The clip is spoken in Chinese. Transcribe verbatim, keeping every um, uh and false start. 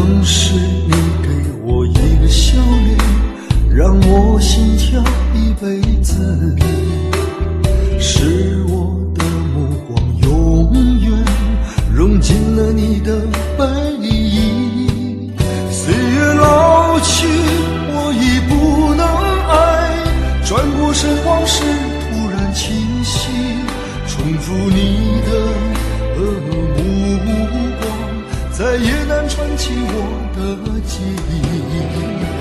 当时你给我一个笑脸，让我心跳一辈子，是我的目光永远融进了你的背影。岁月老去，我已不能爱，转过身往事突然清晰，重复你的目光，再也难串起我的记忆。